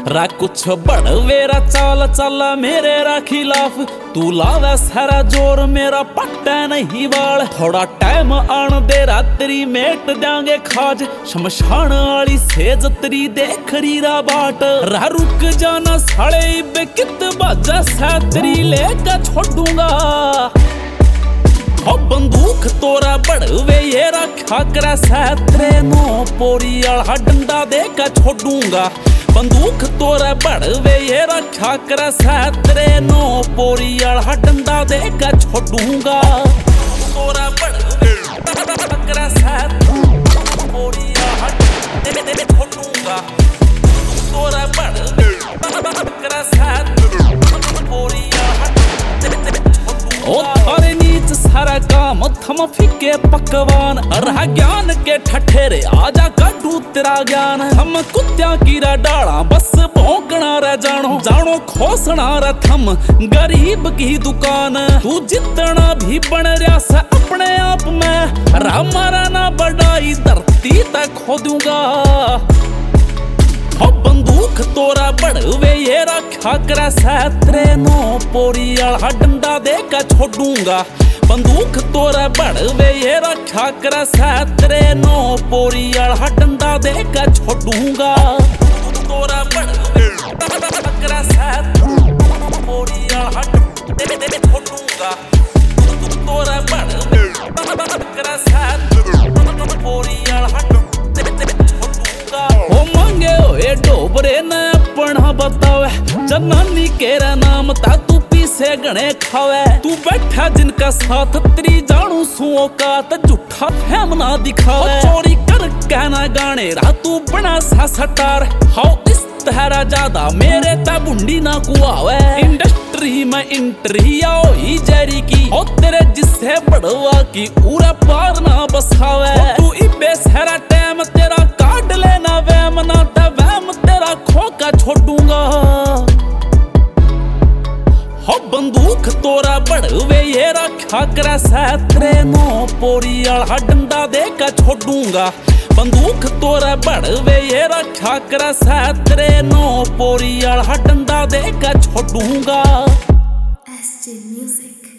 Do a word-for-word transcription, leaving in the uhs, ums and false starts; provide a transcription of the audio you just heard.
रा कुछ बड़वेरा चाल चल मेरे रा खिलाफ, तू लावे सारा जोर मेरा पट्टा नहीं बाल। थोड़ा टाइम आन दे रा तेरी मेट जांगे खाज, शमशान वाली सेज तेरी देख री रा बाट। रा रुक जाना साले इबे कित बाजा सा तेरी लेकर छोड़ूंगा। हो बंदूक तोरा बड़वे ये रखा करा सैतरे नो पोरी आला डंडा दे के छोड़ूंगा। बंदूक तोरा बड़वे ये रखा करा सैतरे नो पोरी आला डंडा दे के छोड़ूंगा। तोरा बड़वे करा सैतरे पोरी आला डंडा दे के छोड़ूंगा। तोरा बड़वे करा सैतरे पोरी आला डंडा दे के छोड़ूंगा। थारे नीच सारा काम थम फिके पकवान, रहा ज्ञान के ठठेरे आजा काटू तेरा ज्ञान। हम कुत्तिया कीरा डाला बस भौंकना रे जानो, जानो खोसना रे थम गरीब की दुकान। तू जितना भी बन रहा से अपने आप में, रा मारा ना बढ़ाई धरती तक खो दूंगा। हो बंदूक तोरा बड़वे ये रखा करा सैतरे नो पोरी आला डंडा दे के छोड़ूंगा। बंदूक तोरा बड़वे ये रखा करा सैतरे नो पोरी आला डंडा दे के छोड़ूंगा। तोरा बड़वे करा सैतरे पोरी आला डंडा दे के छोड़ूंगा। तोरा बड़वे करा सैतरे पोरी आला डंडा दे के छोड़ूंगा। ओ मांगे ओए डोबरे न अपना बतावे, जनानी केरा नाम ता तू पीसे गणे खावे। तू बैठा जिनका साथ तेरी जानू सुओ का त झूठा फैम ना दिखावे। चोरी कर कहना गाने रा तू बना सा सटार, हाउ इस तहरा ज्यादा मेरे ता बुंडी ना कुआवे। इंडस्ट्री में इंट्री आओ ही जरी की, ओ तेरे जिससे बड़वा की पूरा पार ना बसावे। तू इबे सारा टाइम तेरा काट लेना वैम ना ता वैम तेरा खोका छोड़ूंगा। हो बंदूक तोरा बड़वे ये रखा करा सैतरे नो पोरी आला डंडा दे के छोड़ूंगा। बंदूक तोरा बड़वे ये रखा करा सैतरे नो पोरी आला डंडा दे के छोड़ूंगा। S J music.